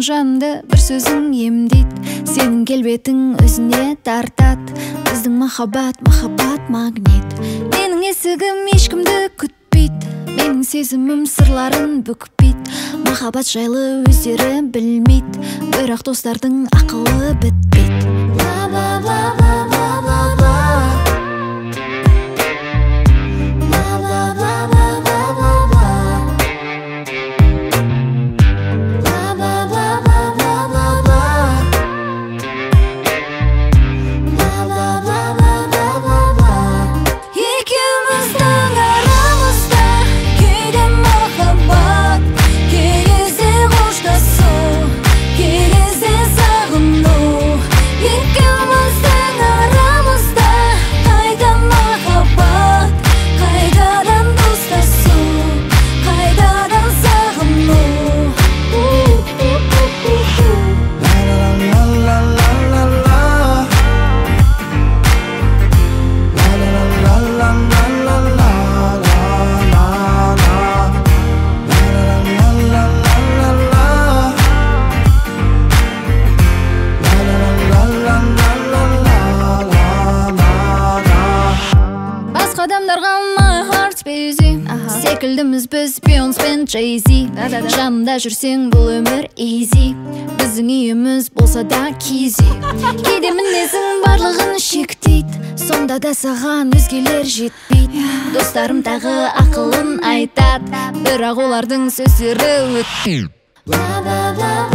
жанымды бір сөзің емдейт, сенің келбетің өзіне тартат. Біздің махаббат магнит. Менің есігім ешкімді күтпейт, менің сезімім сырларын бүкпейт. Махаббат жайлы өздері білмейт, бірақ достардың ақылы бітпейт. Адамдарға my heart's busy, секілдіміз біз Beyoncé пен Jay-Z. Жанымда жүрсең бұл өмір easy, біздің үйіміз болса да кизи. Кейде мінезің барлығын шектейт, сонда да саған өзгелер жетпейт. Достарым тағы ақылын айтат, бірақ олардың сөздері өтпейт.